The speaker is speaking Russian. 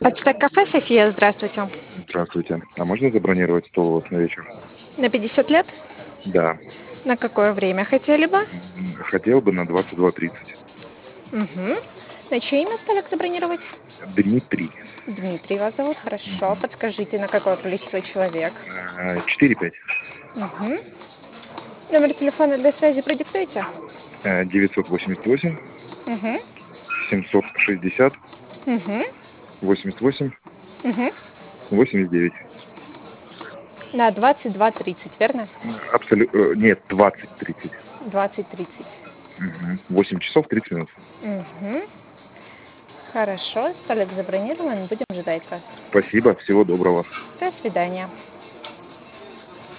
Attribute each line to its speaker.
Speaker 1: Почта кафе «София», здравствуйте.
Speaker 2: Здравствуйте. А можно забронировать стол у вас на вечер?
Speaker 1: На 50 лет?
Speaker 2: Да.
Speaker 1: На какое время хотели бы?
Speaker 2: Хотел бы на 22:30.
Speaker 1: Угу. На чье имя столик забронировать?
Speaker 2: Дмитрий.
Speaker 1: Дмитрий вас зовут, хорошо.
Speaker 2: Мгм.
Speaker 1: Подскажите, на какое количество человек?
Speaker 2: 4-5.
Speaker 1: Угу. Номер телефона для связи продиктуйте.
Speaker 2: 988
Speaker 1: Угу.
Speaker 2: 760
Speaker 1: Угу.
Speaker 2: 88
Speaker 1: Угу.
Speaker 2: 89.
Speaker 1: На 22:30, верно?
Speaker 2: Абсолютно. Нет, 20:30.
Speaker 1: 20:30.
Speaker 2: 8 часов 30 минут.
Speaker 1: Угу. Хорошо, столик забронирован, будем ждать вас.
Speaker 2: Спасибо. Всего доброго.
Speaker 1: До свидания.